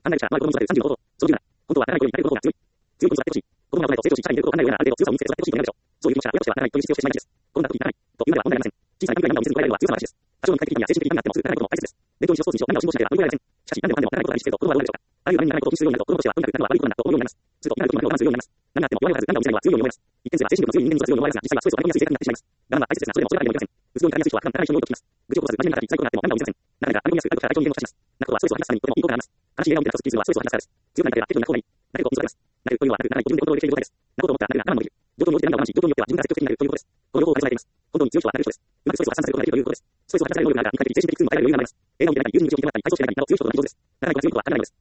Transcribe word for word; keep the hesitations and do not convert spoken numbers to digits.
考える者は子供に育てるさんじゅうのこと。そのじゅうなな。本当はならないことになれることが強い。強いことに育てほしい。子供が大人と成長し、社員であることを考える上である程度強さを見せて育てほしいというのがでしょう。そういう気持ちは親としてはならないという必要をしてしまいがちです。こんな時にならない。というのでは問題ありません。小さな何かに何かを見せる加えるのは強さの話です。多少の肉体的にや精神的になってもすぐならないことも大切です。勉強にしろスポーツにしろ何かを辛抱しなければ乗り越えられません。しかし何でもかんでもならないことが意識すると子供はどうなるでしょうか。あるいは何にならないことを気にするようになると子供としてはとにかくなるのは悪いことなんだと思うようになります。すると今の時に我慢するようになります。何があっても弱いはず、何がを見せるのは強いように思います。一見すれば精神力の強い人間に強いように思われますが、実際はストレスを溜め込みやすい性格になってしまいます。我慢は大切ですが、それでもそれだけではできません。うつ病にかかりやすい人は普段から人に多いと聞きます。愚痴を起こさず真面目な方に最高になっても何がを見せません。流れが歩みやすくなるから体調に言語化します。泣くことはストレスを話すためにとてもいいことがあります。悲しい笑顔を見て立つ傷はストレスを話すからです。強くなりたければ適度に泣く方がいい。泣けると見つかります。泣けるというのは泣く、泣かない、自分でコントロールできている状態です。泣こうと思ったら泣くが我慢もできる。状況に応じて涙を我慢し、状況によっては自分が積極的になるということです。この両方を兼ね備えています。本当に強い人は泣ける人です。うまくストレスを発散させることができるということです。ストレスを発散させる能力があるが、肉体的、精神的に痛みを与えられる余裕があります。映画を見てない、友人に口を聞いてもらったり、体操していない、など強い人と同じ上手です。長い子は強い人は考えないのです。